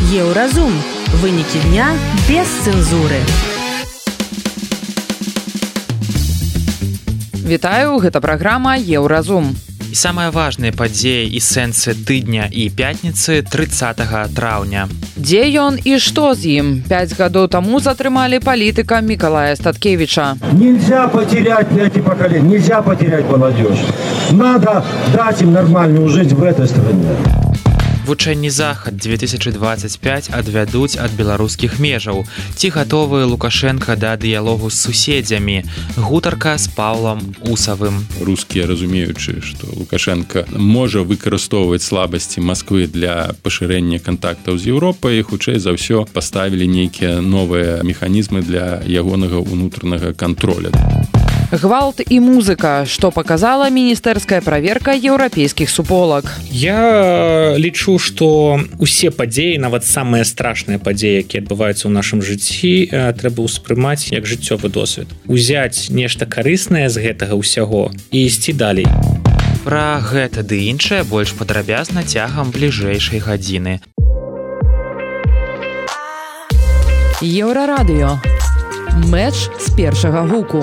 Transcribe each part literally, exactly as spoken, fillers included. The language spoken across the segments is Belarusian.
Еўразум. Вынікі дня без цэнзуры. Вітаю, гэта праграма Еўразум. І самыя важныя падзеі і сэнсы тыдня і пятніцы трыццатага траўня. Дзе ён і што з ім? Пяць гадоў таму затрымалі палітыка Мікалая Статкевіча. Нельзя потерять эти поколения, нельзя потерять молодежь. Надо дать им нормальную жизнь в этой стране. Вучэнні захад две тысячи двадцать пять адвядуць ад беларускіх межаў. Ці гатовы Лукашенко да дыялогу з суседзямі? Гутарка з Паўлам Усавым. Рускія, разумеючы, што Лукашенко можа выкарыстоўваць слабасці Масквы для пашырэння кантактаў з Еўропай, хутчэй за ўсё паставілі нейкія новыя механізмы для ягонага ўнутранага кантроля. Гвалт і музыка, што паказала міністэрская праверка еўрапейскіх суполак. Я лічу, што усе падзеі, нават самыя страшныя падзеі, якія адбываюцца ў нашым жыцці, трэба ўспрымаць як жыццёвы досвед. Узяць нешта карыснае з гэтага ўсяго і ісці далей. Пра гэта ды іншае больш падрабязна цягам бліжэйшай гадзіны. Еўрарадыё. Мэч з першага гуку.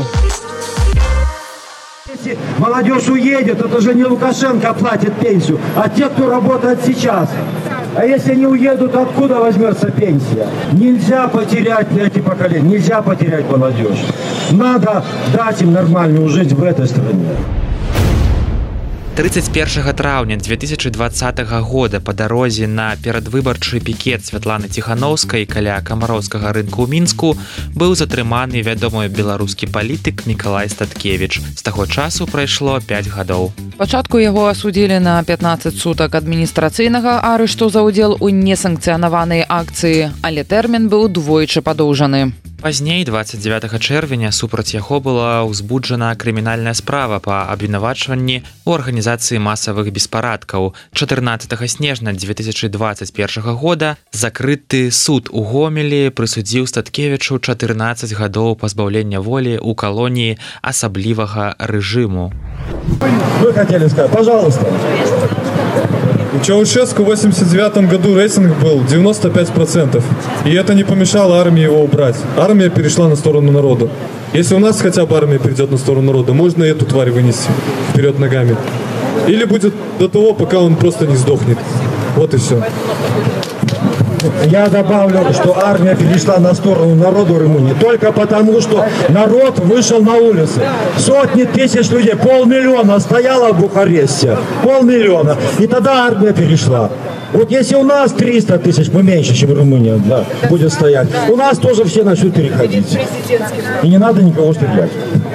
Если молодежь уедет, это же не Лукашенко платит пенсию, а те, кто работает сейчас. А если они уедут, откуда возьмется пенсия? Нельзя потерять эти поколения, нельзя потерять молодежь. Надо дать им нормальную жизнь в этой стране. тридцать первого траўня две тысячи двадцатого года па дарозе на перадвыбарчы пікет Святланы Ціханаўскай каля Камароўскага рынку ў Мінску быў затрыманы вядомы беларускі палітык Мікалай Статкевіч. З таго часу прайшло пяць гадоў. Пачатку яго асудзілі на пятнаццаць сутак адміністрацыйнага арышту за ўдзел у несанкцыянаванай акцыі, але тэрмін быў двойчы падоўжаны. Пазней, двадцать девятого чэрвеня, супраць яго была ўзбуджана крымінальная справа па абвінавачванні ў арганізацыі масавых беспарадкаў. чатырнаццатага снежня две тысячи двадцать первого года закрыты суд у Гомелі прысудзіў Статкевічу чатырнаццаць гадоў пазбаўлення волі ў калоніі асаблівага рэжыму. Вы хотели сказать, пожалуйста. У Чаушеску в восемьдесят девятом году рейтинг был девяносто пять процентов. И это не помешало армии его убрать. Армия перешла на сторону народа. Если у нас хотя бы армия перейдет на сторону народа, можно и эту тварь вынести вперед ногами. Или будет до того, пока он просто не сдохнет. Вот и все. Я добавлю, что армия перешла на сторону народа Румынии только потому, что народ вышел на улицы. Сотни тысяч людей, полмиллиона стояло в Бухаресте. Полмиллиона. И тогда армия перешла. Вот если у нас триста тысяч, мы меньше, чем Румыния, да, будет стоять, у нас тоже все начнут переходить. И не надо никого стрелять.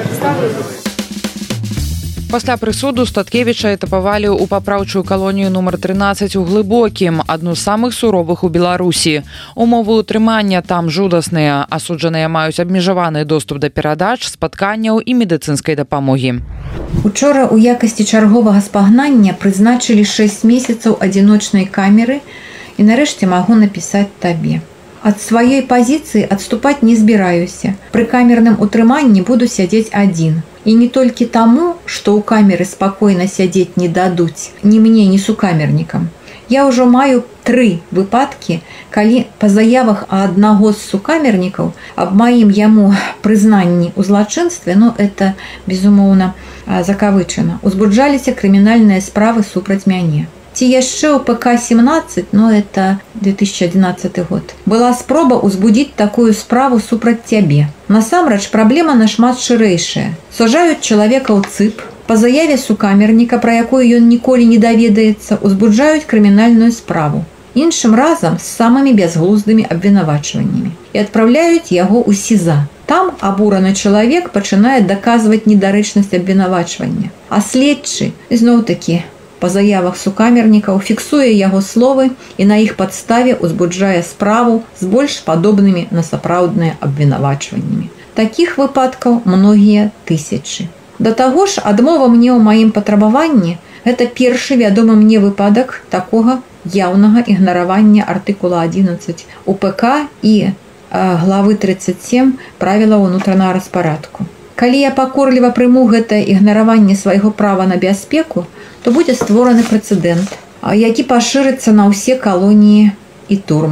Пасля прысуду Статкевіча этапавалі ў папраўчую калонію нумар трынаццаць у Глыбокім, адну з самых суровых у Беларусі. Умовы ўтрымання там жудасныя. Асуджаныя маюць абмежаваны доступ да перадач, спатканняў і медыцынскай дапамогі. Учора ў якасці чарговага спагнання прызначылі шэсць месяцаў адзіночнай камеры і нарэшце магу напісаць табе. Ад сваёй пазіцыі адступаць не збіраюся. Пры камерным утрыманні буду сядзець адзін. І не толькі таму, што ў камеры спакойна сядзець не дадуць ні мне, ні сукамернікам. Я ўжо маю тры выпадкі, калі па заявах аднаго з сукамернікаў аб маім яму прызнанні ў злачынстве, ну это, безумоўна, закавычана, узбуджаліся крымінальныя справы супраць мяне. Ці яшчэ ў ПК семнадцать, но это две тысячи одиннадцатый год, была спроба ўзбудзіць такую справу супраць цябе. Насамрэч, праблема нашмат шырэйшая. Сажаюць чалавека ў цып, па заяве сукамерніка, пра якую ён ніколі не даведаецца, узбуджаюць крымінальную справу. Іншым разам з самымі бязглуздымі абвінавачваннямі. І адпраўляюць яго ў СІЗА. Там абураны чалавек пачынае даказваць недарэчнасць абвінавачвання. А следчы, зноў-такі, па заявах сукамернікаў фіксуе яго словы і на іх падставе ўзбуджае справу з больш падобнымі на сапраўдныя абвінавачваннямі. Такіх выпадкаў многія тысячы. Да таго ж, адмова мне ў маім патрабаванні – гэта першы вядомы мне выпадак такога яўнага ігнаравання артыкула одиннадцать у ПК і главы тридцать семь правілаў унутранага распарадку. Калі я пакорліва прыму гэтае ігнараванне свайго права на бяспеку, то будзе створаны прэцэдэнт, які пашырыцца на ўсе калоніі і турмы.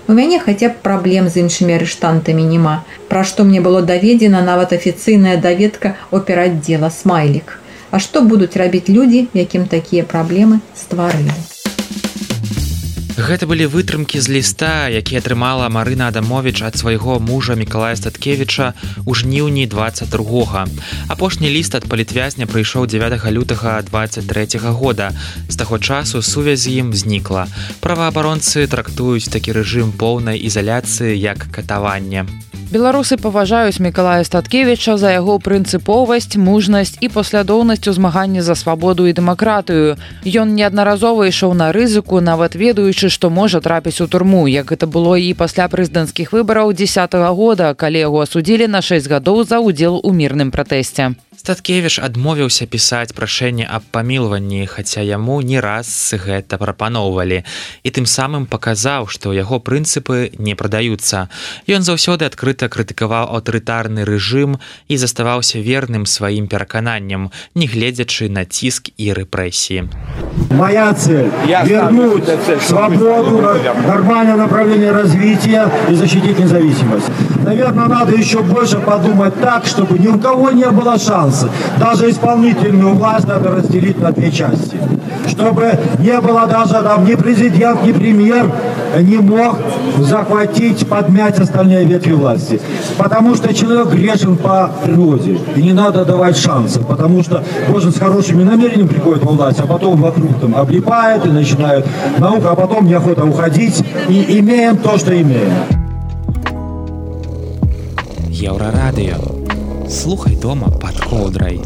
У мяне хаця б праблем з іншымі арыштантамі няма, пра што мне было даведзена нават афіцыйная даведка операддзела «Смайлік». А што будуць рабіць людзі, якім такія праблемы стварылі? Гэта былі вытрымкі з ліста, які атрымала Марына Адамовіч ад свайго мужа Мікалая Статкевіча ў жніўні дваццаць другога. Апошні ліст ад палітвязня прыйшоў дзевятага лютага дваццаць трэцяга года. З таго часу сувязь з ім знікла. Праваабаронцы трактуюць такі рэжым поўнай ізаляцыі як катаванне. Беларусы паважаюць Мікалая Статкевіча за яго прынцыповасць, мужнасць і паслядоўнасць у змаганні за свабоду і дэмакратыю. Ён неаднаразова ішоў на рызыку, нават ведаючы, што можа трапіць у турму, як гэта было і пасля прэзідэнцкіх выбараў дзесятага года, калі яго асудзілі на шэсць гадоў за ўдзел у мірным пратэсце. Статкевіч адмовіўся пісаць прашэнне аб памілванні, хаця яму не раз гэта прапаноўвалі, і тым самым паказаў, што яго прынцыпы не прадаюцца. Ён заўсёды адкрыта крытыкаваў аўтарытарны рэжым і заставаўся верным сваім перакананням, не гледзячы на ціск і рэпрэсіі. Моя цель – вернуть свободу, нормальное направление развития и защитить независимость. Наверное, надо еще больше подумать так, чтобы ни у кого не было шанса. Даже исполнительную власть надо разделить на две части. Чтобы не было даже там ни президент, ни премьер не мог захватить, подмять остальные ветви власти. Потому что человек грешен по природе. И не надо давать шансов. Потому что можно с хорошими намерениями приходит во власть, а потом вокруг там облипает и начинают наука, а потом неохота уходить. И имеем то, что имеем. Еўрарадыё. Слухай дома пад коўдрай.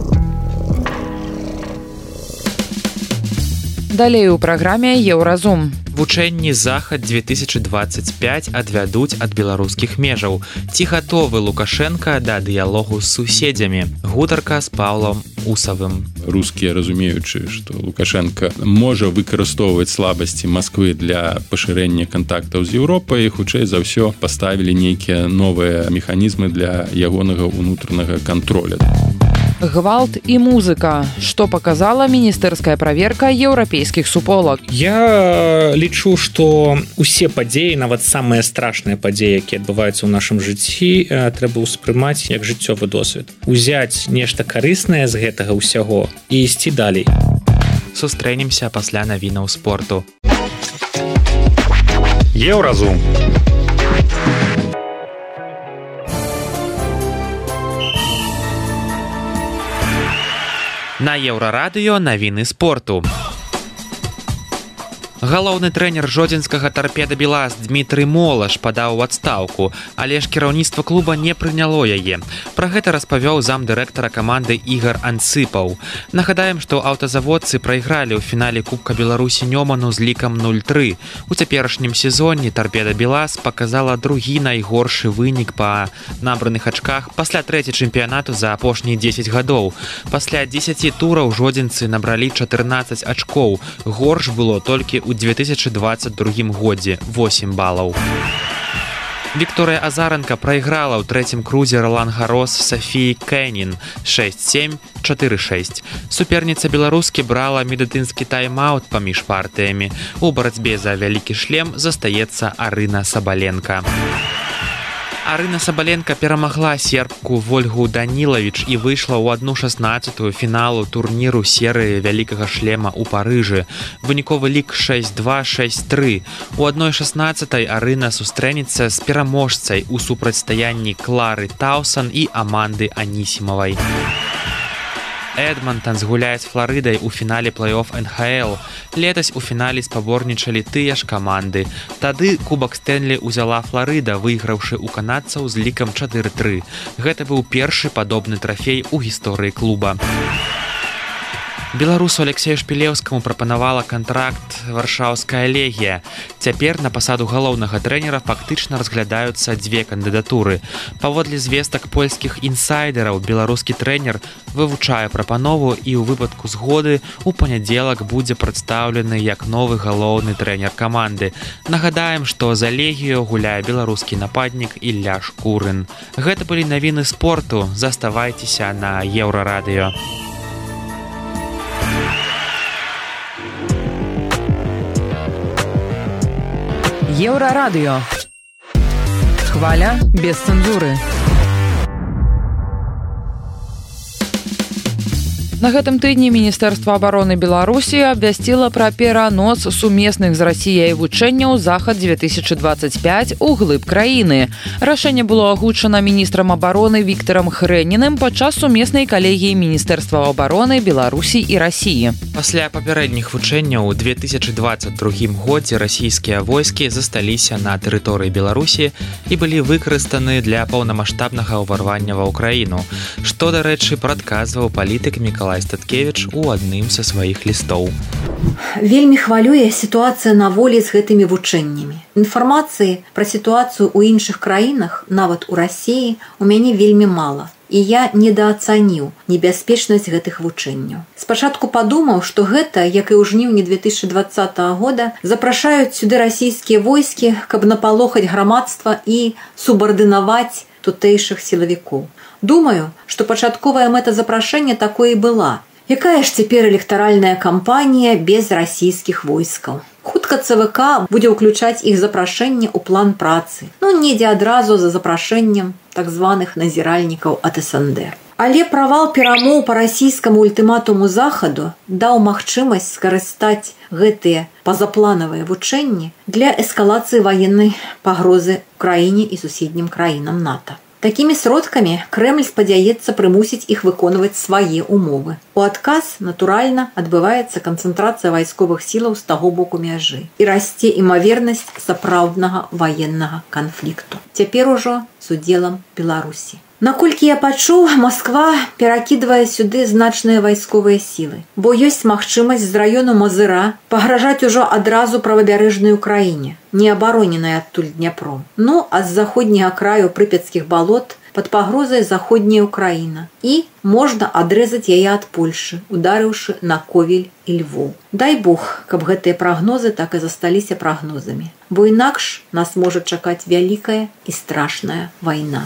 Далей у праграме «Еўразум». Вучэнні «Захад две тысячи двадцать пять» адвядуць ад беларускіх межаў. Ці гатовы Лукашенко да дыялогу з суседзямі? Гутарка з Паўлам Усавым. Рускія, разумеючы, што Лукашенко можа выкарыстоўваць слабасці Масквы для пашырэння кантактаў з Еўропай, хутчэй за ўсё паставілі нейкія новыя механізмы для ягонага ўнутранага кантроля. Гвалт і музыка. Што паказала міністэрская праверка еўрапейскіх суполак? Я лічу, што усе падзеі, нават самыя страшныя падзеі, якія адбываюцца ў нашым жыцці, трэба ўспрымаць як жыццёвы досвед. Узяць нешта карыснае з гэтага ўсяго і ісці далей. Сустрэнемся пасля навінаў спорту. Еўразум. На Еўрарадыё навіны спорту. Галоўны трэнер жодзінскага «Тарпеда Белаз» Дмітрый Молаш падаў у адстаўку, але ж кіраўніцтва клуба не прыняло яе. Пра гэта распавёў замдырэктара каманды Ігар Анцыпаў. Нагадаем, што аўтазаводцы прайгралі ў фінале Кубка Беларусі Нёману з лікам нуль тры. У цяперашнім сезоне «Тарпеда Белаз» паказала другі найгоршы вынік па набраных ачках пасля трэці чэмпіянату за апошнія дзесяць гадоў. Пасля дзесяці тураў жодзінцы набралі чатырнаццаць ачкоў. Горш было толькі ў две тысячи двадцать другім годзе восемь балаў. Вікторыя Азаранка прайграла ў трэцім крузе Ролан-Гарос Сафіі Кэнін шэсць сем чатыры шэсць. Суперніца беларускі брала медыцынскі тайм-аут паміж партыямі. У барацьбе за вялікі шлем застаецца Арына Сабаленка. Арына Сабаленка перамагла сербку Вольгу Данілавіч і выйшла ў адну шаснаццатую фіналу турніру серыі вялікага шлема ў Парыжы. Выніковы лік шэсць два шэсць тры. У адной шаснаццатай Арына сустрэнецца з пераможцай у супрацьстаянні Клары Таўсан і Аманды Анісімавай. Эдмантан згуляе з Фларыдай у фінале плэй-офф эн ха эл. Летась у фінале спаборнічалі тыя ж каманды. Тады Кубак Стэнлі ўзяла Фларыда, выйграўшы ў канадцаў з лікам чатыры тры. Гэта быў першы падобны трафей у гісторыі клуба. Беларусу Алексею Шпілеўскаму прапанавала кантракт варшаўская легія. Цяпер на пасаду галоўнага трэнера фактычна разглядаюцца дзве кандыдатуры. Паводле звестак польскіх інсайдераў, беларускі трэнер вывучае прапанову і ў выпадку згоды у панядзелак будзе прадстаўлены як новы галоўны трэнер каманды. Нагадаем, што за легію гуляе беларускі нападнік Ілля Шкурын. Гэта былі навіны спорту. Заставайцеся на Еўрарадыё. Еўрарадыё. Хваля без цэнзуры. На гэтым тыдні Міністэрства абароны Беларусі абвясціла пра перанос сумесных з Расіяй вучэнняў захад-две тысячы двадцать пять у глыб краіны. Рашэнне было агучана міністрам абароны Віктарам Хрэніным падчас сумеснай калегіі Міністэрства абароны Беларусі і Расіі. Пасля папярэдніх вучэнняў у две тысячи двадцать другім годзе расійскія войскі засталіся на тэрыторыі Беларусі і былі выкарыстаны для паўнамаштабнага ўварвання ва ўкраіну, што, дарэчы, прадказваў палітык Мікалай Статкевіч у адным са сваіх лістоў. Вельмі хвалюе сітуацыя на волі з гэтымі вучэннямі. Інфармацыі пра сітуацыю ў іншых краінах, нават у Расіі, у мяне вельмі мала. І я недаацаніў небяспечнасць гэтых вучэнняў. Спачатку падумаў, што гэта, як і ў жніўні две тысячи двадцатого года, запрашаюць сюды расійскія войскі, каб напалохаць грамадства і субардынаваць тутэйшых сілавікоў. Думаю, што пачатковая мэта запрашэння такой і была. Якая ж цяпер электаральная кампанія без расійскіх войскаў? Хутка ЦВК будзе ўключаць іх запрашэнне ў план працы. Ну, недзе адразу за запрашэннем так званых назіральнікаў ад СНД. Але правал перамоў па расійскаму ультыматуму захаду даў магчымасць скарыстаць гэтыя пазапланавыя вучэнні для эскалацыі ваеннай пагрозы ў краіне і суседнім краінам НАТО. Такімі сродкамі Крэмль спадзяецца прымусіць іх выконваць свае умовы. У адказ, натуральна, адбываецца канцэнтрацыя вайсковых сілаў з таго боку мяжы і расце імавернасць сапраўднага ваеннага канфлікту. Цяпер ужо з удзелам Беларусі. Наколькі я пачуў, Масква перакідвае сюды значныя вайсковыя сілы, бо ёсць магчымасць з раёну Мазыра пагражаць ужо адразу правабярэжнай Украіне, не абароненай адтуль Дняпром. Ну, а з заходняга краю прыпяцкіх балот пад пагрозай заходняя Украіна. І можна адрэзаць яе ад Польшы, ударыўшы на Ковель і Львоў. Дай Бог, каб гэтыя прагнозы так і засталіся прагнозамі, бо інакш нас можа чакаць вялікая і страшная вайна.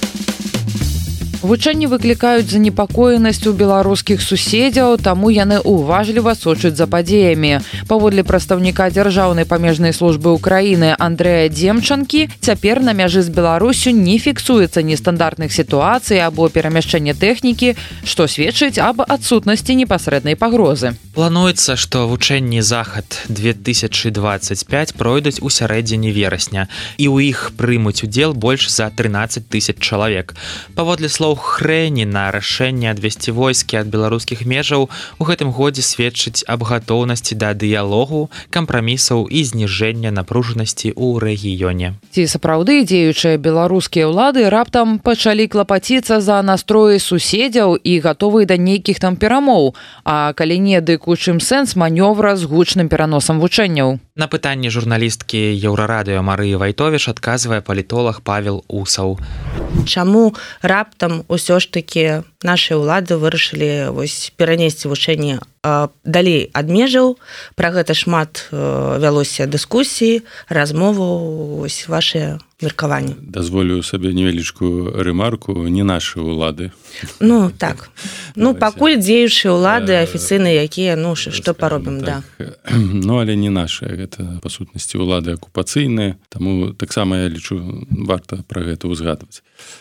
Вучэнні выклікаюць занепакоенасць у беларускіх суседзяў, таму яны уважліва сочаць за падзеямі. Паводле прадстаўніка дзяржаўнай памежнай службы Украіны Андрэя Демчанкі, цяпер на мяжы з Беларусю не фіксуецца нестандартных сітуацый або перамяшчэння тэхнікі, што сведчыць аб адсутнасці непасрэднай пагрозы. Плануецца, што вучэнні захад-две тысячи двадцать пять пройдуць у сярэдзіне верасня, і ў іх прымуць удзел больш за трынаццаць тысяч чалавек. Паводле слоў Хрэніна, рашэнне адвесці войскі ад беларускіх межаў у гэтым годзе сведчыць аб гатоўнасці да дыялогу, кампрамісаў і зніжэння напружанасці ў рэгіёне. Ці сапраўды дзеючыя беларускія ўлады раптам пачалі клапаціцца за настроі суседзяў і гатовыя да нейкіх там перамоў, а калі не, дык у чым сэнс манёвра з гучным пераносам вучэнняў? На пытанне журналісткі Еўрарадыё Марыі Вайтовіч адказвае палітолог Павел Усаў. Чаму раптам усё ж такі нашыя ўлады вырашылі вось перанесці вучэнні далей ад межаў? Пра гэта шмат вялося дыскусій, размоваў, вось вашыя меркаванні. Дазволю сабе невялічкую рэмарку, не нашы ўлады. Ну, так. Ну, пакуль дзеючыя ўлады афіцыйныя, якія, ну, што паробім, да. Ну, але не нашыя, гэта, па сутнасці, ўлады акупацыйныя, таму таксама, я лічу, варта пра гэта ўзгадваць.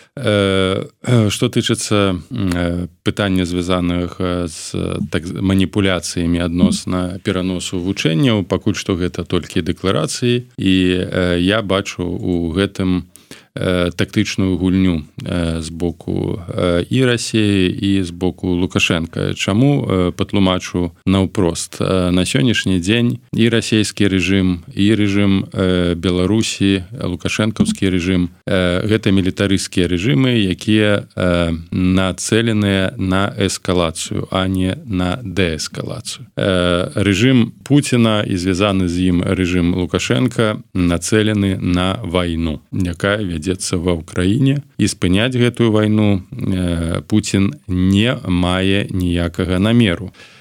Што тычыцца пытання, звязаных з так, маніпуляцыямі адносна пераносу вучэнняў, пакуль што гэта толькі дэкларацыі, і я бачу у гэтым тактычную гульню з боку і Расіі, і з боку Лукашенка. Чаму патлумачу наўпрост? На сённяшні дзень і расійскі рэжым, і рэжым Беларусі, лукашэнкаўскі рэжым, гэта мілітарысцкія рэжымы, якія нацэленыя на эскалацыю, а не на дээскалацыю. Рэжым Пуціна і звязаны з ім рэжым Лукашенка нацэлены на вайну, якая вядзецца ва ўкраіне, і спыняць гэтую вайну Пуцін не мае ніякага намеру.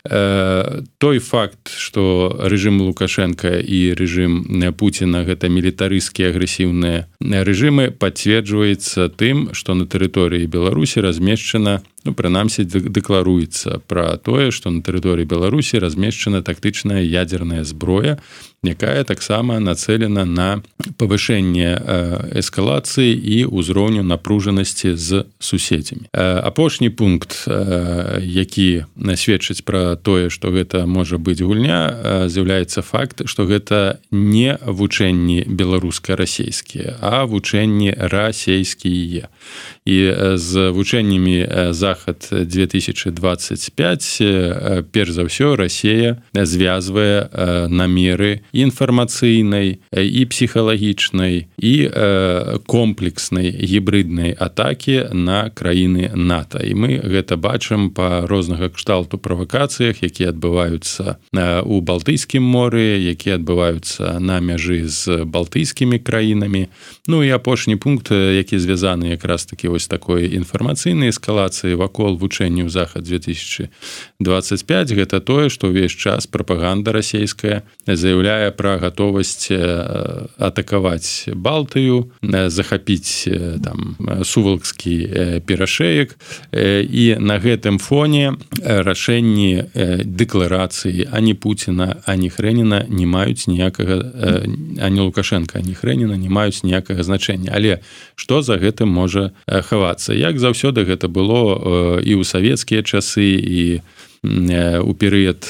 той факт, што рэжым Лукашенка і рэжым Пуціна гэта мілітарысцкія агрэсіўныя рэжымы пацверджваецца тым, што на тэрыторыі Беларусі размешчана, ну, прынамсі дэкларуецца пра тое, што на тэрыторыі Беларусі размешчана тактычная ядзерная зброя, якая таксама нацелена на павышэнне эскалацыі і ўзроўню напружанасці з суседзямі. Апошні пункт, які сведчыць пра тое, што гэта можа быць гульня, з'яўляецца факт, што гэта не вучэнні беларуска-расейскія, а вучэнні расейскія. І з вучэннямі Захад две тысячи двадцать пять перш за ўсё Расія звязвае намеры інфармацыйнай і псіхалагічнай і комплекснай гібриднай атакі на краіны НАТО. І мы гэта бачым па рознага кшталту правакацыях, якія адбываюцца у Балтыйскім моры, якія адбываюцца на мяжы з балтыйскімі краінамі. Ну і апошні пункт, які звязаны якраз такі вось такой інфармацыйнай эскалацыі вакол вучэнняў Захад две тысячи двадцать пять, гэта тое, што ўвесь час прапаганда расійская заяўляе пра гатовасць атакаваць Балтыю, захапіць там сувалкскі перашэек, і на гэтым фоне рашэнні дэкларацыі ані Пуціна, ані Хрэніна не маюць ніякага, ані Лукашенка, ані Хрэніна не маюць ніякага значэння. Але што за гэтым можа хавацца? Як заўсёды гэта было і ў савецкія часы, і у перыяд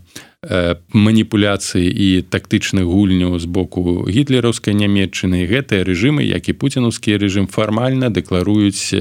маніпуляцыі і тактычных гульняў з боку гітлераўскай Нямецчыны, гэтыя рэжымы, як і пуцінаўскі рэжым, фармальна дэкларуюць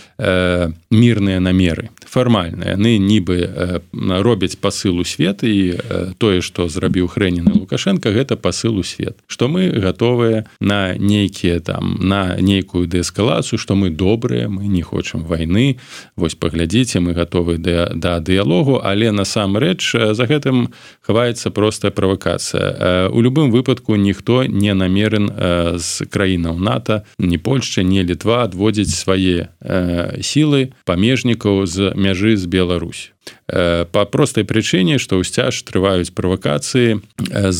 мірныя намеры. Фармальна. Яны нібы робяць пасыл у свет, і тое, што зрабіў Хрэнін і Лукашенка, гэта пасыл у свет. Што мы гатовыя на нейкія там, на нейкую дээскалацыю, што мы добрыя, мы не хочам вайны. Вось паглядзіце, мы гатовы да, да дыялогу, але насамрэч за гэтым хаваецца простая правакацыя. У любым выпадку ніхто не намерен з краінаў НАТО, ні Польшча, ні Літва адводзіць свае сілы памежнікаў з мяжы з Беларусі. Па простай прычыне, што ўсцяж трываюць правакацыі з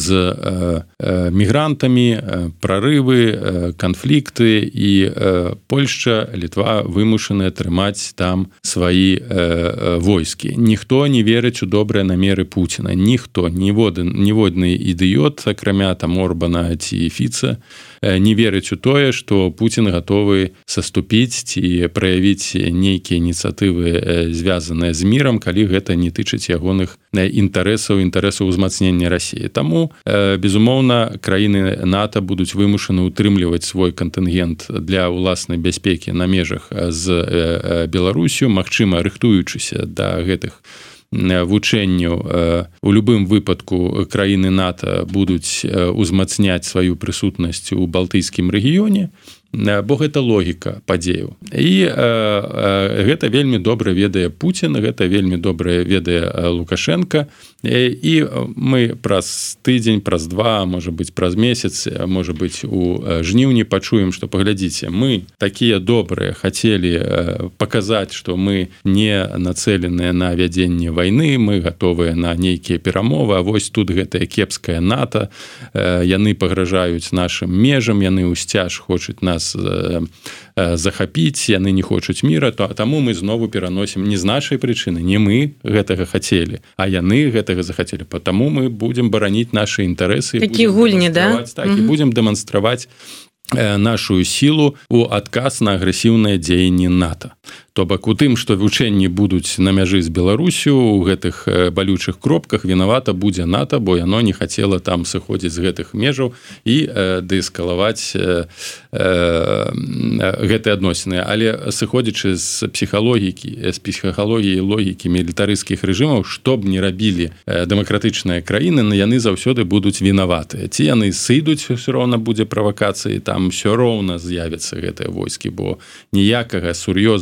мігрантамі, прарывы, канфлікты, і Польшча, Літва вымушаныя трымаць там свае войскі. Ніхто не верыць у добрыя намеры Пуціна. Ніхто, ніводны ідыёт, акрамя там Орбана ці Фіца, не верыць у тое, што Пуцін гатовы саступіць ці праявіць нейкія ініцыятывы, звязаныя з мірам, калі гэта не тычыць ягоных інтарэсаў, інтарэсаў узмацнення Расіі. Таму, безумоўна, краіны НАТО будуць вымушаны ўтрымліваць свой кантынгент для ўласнай бяспекі на межах з Беларусю, магчыма, рыхтуючыся да гэтых вучэнняў. У любым выпадку краіны НАТО будуць узмацняць сваю прысутнасць у балтыйскім рэгіёне, бо гэта логіка падзеяў. І гэта вельмі добра ведае Пуцін, гэта вельмі добра ведае Лукашенка, і мы праз тыдзень, праз два, можа быць, праз месяц, можа быць, у жніўні пачуем, што паглядзіце, мы такія добрыя хацелі паказаць, што мы не нацэленыя на вядзенне вайны, мы гатовыя на нейкія перамовы, а вось тут гэтая кепская НАТО, яны пагражаюць нашым межам, яны ўсцяж хочуць нас захапіць, яны не хочуць міра, то таму мы знову пераносім не з нашай прычыны, не мы гэтага хацелі, а яны гэтага захацелі. Таму мы будзем бараніць нашы інтарэсы, такія гульні, да? Так, і будзем дэманстраваць нашу сілу у адказ на агрэсіўнае дзеянне НАТО. То бок у тым, што вучэнні будуць на мяжы з Беларусю, у гэтых балючых кропках вінавата будзе НАТО, бо яно не хацела там сыходзіць з гэтых межаў і дээскалаваць гэтыя адносіны. Але сыходзячы з псіхалогікі, з псіхалогіі і логікі мілітарысцкіх рэжымаў, што б не рабілі дэмакратычныя краіны, яны заўсёды будуць вінаватыя. Ці яны сыдуць, ўсё роўна будзе правакацыі, там ўсё роўна з'явяцца гэтыя войскі, бо ніякага сур'ёзнага намеру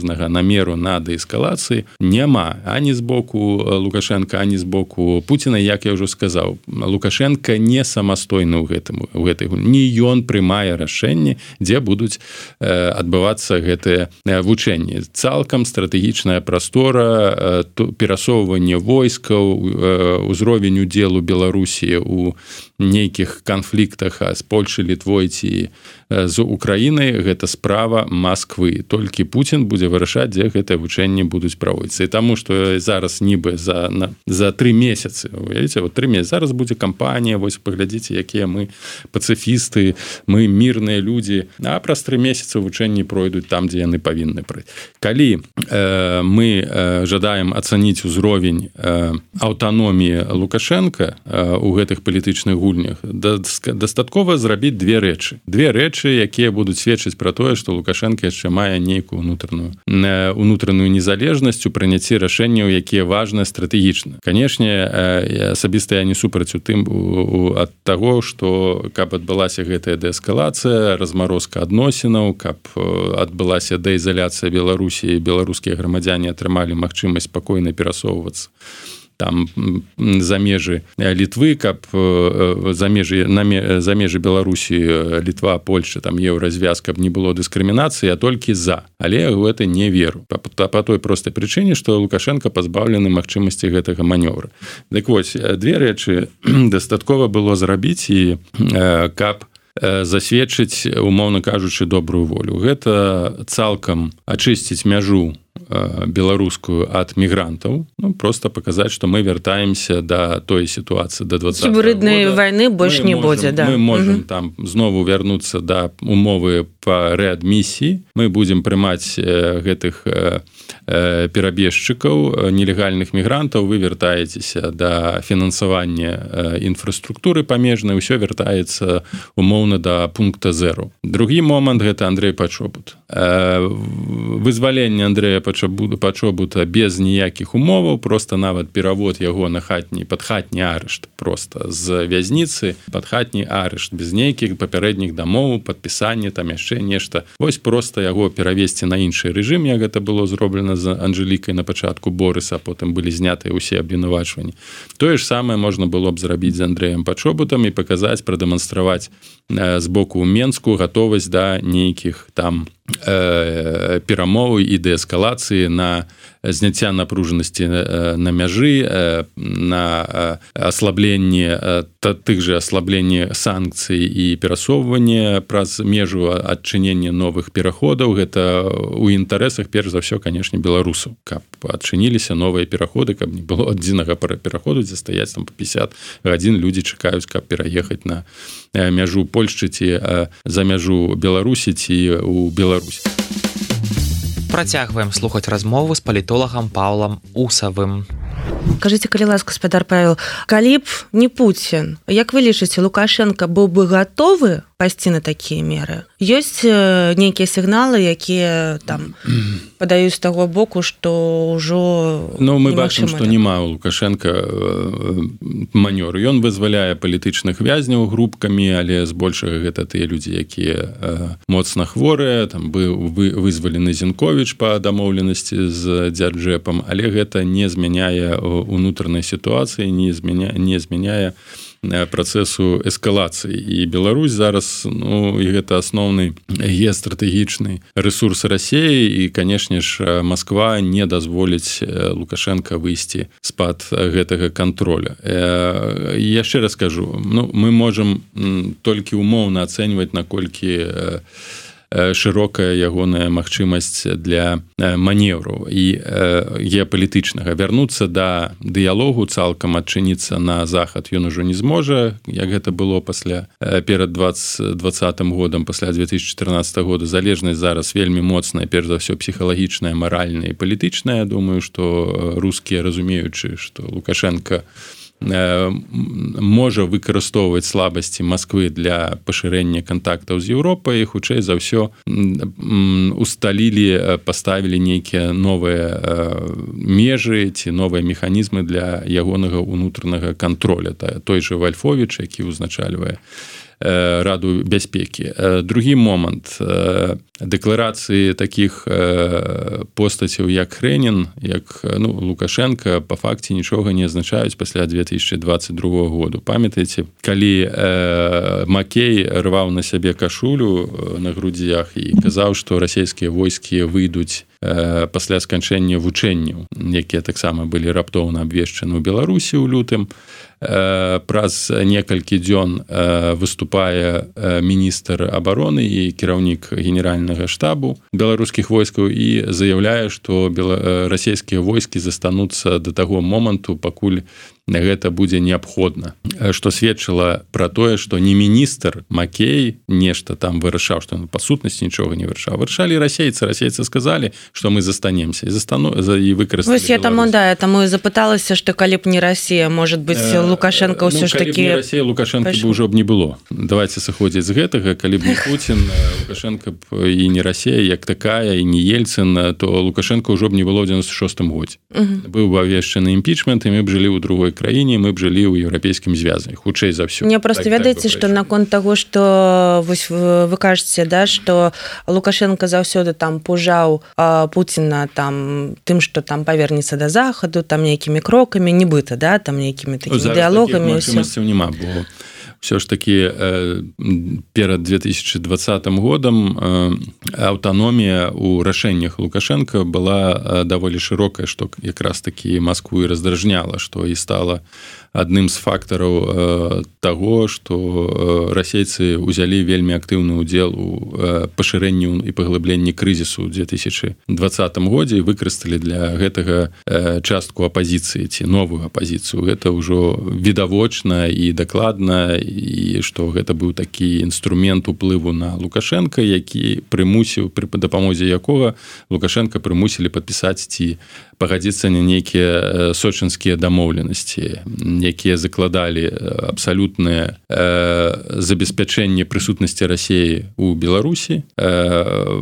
намеру на дээскалацыі няма ані з боку Лукашенко, ані з боку Пуціна. Як я ўжо сказаў, Лукашенко не самастойны ў гэтым у гэтай гульні. Ён прымае рашэнне, дзе будуць адбывацца гэтыя вучэнні. Цалкам стратэгічная прастора, перасоўванне войскаў, узровень удзелу Беларусі у нейкіх канфліктах з Польшай, Літвой ці з Украінай, гэта справа Масквы. Толькі Пуцін будзе вырашаць, дзе гэтыя вучэнні будуць праводзіцца. І таму, што зараз нібы за, на, за тры месяцы, видите, вот тры месяцы, зараз будзе кампанія, вось паглядзіце, якія мы пацыфісты, мы мірныя людзі, а праз тры месяцы вучэнні пройдуць там, дзе яны павінны пройти. Калі э, мы э, жадаем ацаніць узровень э, аўтаноміі Лукашенка э, у гэтых палітычных гульнях, дастаткова зрабіць две рэчы. Две рэчы, якія будуць сведчыць пра тое, што Лукашенко яшчэ мае нейкую унутраную, э, унутраную незалежнасць у прыняцці рашэнняў, якія важныя стратэгічна. Канешне, э, асабіста я не супраць у тым у, у, ад таго, што каб адбылася гэтая дээскалацыя, размарозка адносінаў, каб адбылася дэізаляцыя Беларусі, беларускія грамадзяне атрымалі магчымасць спакойна перасоўвацца там за межы Літвы, каб за межы, за межы Беларусі, Літва, Польша, там еўразвяз, каб не было дыскрымінацыі, а толькі за. Але я ў гэта не веру. Па, па той простай прычыне, што Лукашенко пазбаўлены магчымасці гэтага манёвра. Дык вось, две рэчы дастаткова было зрабіць, і каб засведчыць, умоўна кажучы, добрую волю. Гэта цалкам ачысціць мяжу беларускую ад мігрантаў, ну, просто паказаць, што мы вяртаемся да той сітуацыі да двадцатого года. Гібриднай вайны больш не будзе, да. Мы можам угу. там знову вярнуцца да умовы па рэадмісіі. Мы будзем прымаць гэтых перабежчыкаў, нелегальных мігрантаў, вы вяртаецеся да фінансавання інфраструктуры памежнай, усё вяртаецца умоўна да пункта зеро. Другі момант — гэта Андрэй Пачобут. Вызваленне Андрэя Пачобута без ніякіх умоваў, просто нават перавод яго на хатні, пад хатні арышт, просто з вязніцы пад хатні арышт, без нейкіх папярэдніх дамоў, падпісання, там яшчэ нешта. Вось просто яго перавесці на іншы рэжым, як гэта было зроблена з Анжэлікай на пачатку Борыса, а потым былі знятыя ўсе абвінавачванні. Тое ж самае можна было б зрабіць з Андрэем Пачобутам і паказаць, прадэманстраваць з боку Менску гатовасць да нейкіх там э, перамоў і дээскалацыі на зняцця напружанасці на мяжы, на аслабленне тых же аслабленне санкцый і перасоўванне праз межу адчынення новых пераходаў. Гэта у інтарэсах перш за ўсё, канешне, беларусаў, каб адчыніліся новыя пераходы, каб не было адзінага пераходу, дзе стаяць там па пятьдесят гадзін людзі чакаюць, каб пераехаць на мяжу Польшчы ці за мяжу Беларусі ці ў Беларусь. Працягваем слухаць размову з палітолагам Паўлам Усавым. Кажыце, калі ласка, гаспадар Павел, калі б не Пуцін, як вы лічыце, Лукашенко быў бы гатовы пайсці на такія меры? Ёсць нейкія сігналы, якія там падаюць з таго боку, што ўжо ну, мы бачым, што няма у Лукашенко манёру. Ён вызваляе палітычных вязняў групкамі, але збольшага гэта тыя людзі, якія моцна хворыя, там быў вызвалены Зінковіч па дамоўленасці з дзяржэпам, але гэта не змяняе унутранай сітуацыі, не змяняе, не змяняе працэсу эскалацыі. І Беларусь зараз, ну, і гэта асноўны геастратэгічны рэсурс Расіі, і, канешне ж, Масква не дазволіць Лукашенко выйсці з-пад гэтага кантроля. Яшчэ раз кажу, ну, мы можам толькі умоўна ацэньваць, наколькі шырокая ягоная магчымасць для маневру і геапалітычнага. Вярнуцца да дыялогу, цалкам адчыніцца на захад ён ужо не зможа, як гэта было пасля перад двадцатым годам, пасля две тысячи чатырнаццатага года. Залежнасць зараз вельмі моцная, перш за ўсё псіхалагічная, маральная і палітычная. Думаю, што рускія, разумеючы, што Лукашенко можа выкарыстоўваць слабасці Масквы для пашырэння кантактаў з Еўропай, хутчэй за ўсё усталілі, паставілі нейкія новыя межы ці новыя механізмы для ягонага ўнутранага кантроля. Той же Вальфовіч, які ўзначальвае Раду бяспекі. Другі момант, дэкларацыі такіх постацяў як Хрэнін, як ну, Лукашенко па факце нічога не азначаюць пасля две тысячи двадцать другого году. Памятаеце, калі Макей рваў на сябе кашулю на грудзях і казаў, што расійскія войскі выйдуць пасля сканчэння вучэнняў, якія таксама былі раптоўна абвешчаны ў Беларусі ў лютым. Праз некалькі дзён выступае міністр абароны і кіраўнік генеральнага штабу беларускіх войскаў і заяўляе, што расійскія войскі застануцца да таго моманту, пакуль гэта будзе неабходна. Што сведчыла пра тое, што не міністр Макей нешта там вырашаў, што па сутнасці нічога не вырашаў. Вырашалі расейцы, расейцы сказалі, што мы застанемся і застану і выкарысталі. Вось я таму да, я таму і запыталася, што калі б не Расія, можа быць, Лукашенко ўсё ну, ж такі... Калі б не Расія, Лукашенко б ўжо б не было. Давайте сыходзіць з гэтага, калі б не Путін, Лукашенко б і не Расія, як такая, і не Ельцин, то Лукашенко ўжо б не было ў девяносто шостым годзе. Угу. Быў бы абвешчаны імпічмент, і мы б жылі ў другой краіне, мы б жылі ў еўрапейскім звязі, хутчэй за ўсё. Мне просто так, ведаеце, што наконт таго, што вось вы кажаце, да, што Лукашенко заўсёды там пужаў а, Пуціна там тым, што там павернецца да захаду, там нейкімі крокамі, нібыта, да, там нейкімі такімі дыалогамі. Зараз такіх магчымасцяў няма, бо все ж таки перад две тысячи двадцатым годам аўтаномія ў рашэннях Лукашенко была даволі шырокая, што якраз такі Маскву і раздражняла, што і стала адным з фактараў таго, што расейцы ўзялі вельмі актыўны ўдзел у пашырэнні і паглыбленні крызісу ў две тысячи двадцатым годзе і выкарысталі для гэтага частку апазіцыі ці новую апазіцыю. Гэта ўжо відавочна і дакладна, і што гэта быў такі інструмент уплыву на Лукашенка, які прымусіў, пры дапамозе якога Лукашенка прымусілі падпісаць ці пагадзіцца на нейкія сочынскія дамоўленасці, якія закладалі абсалютнае э, забеспячэнне прысутнасці Расіі ў Беларусі. Э,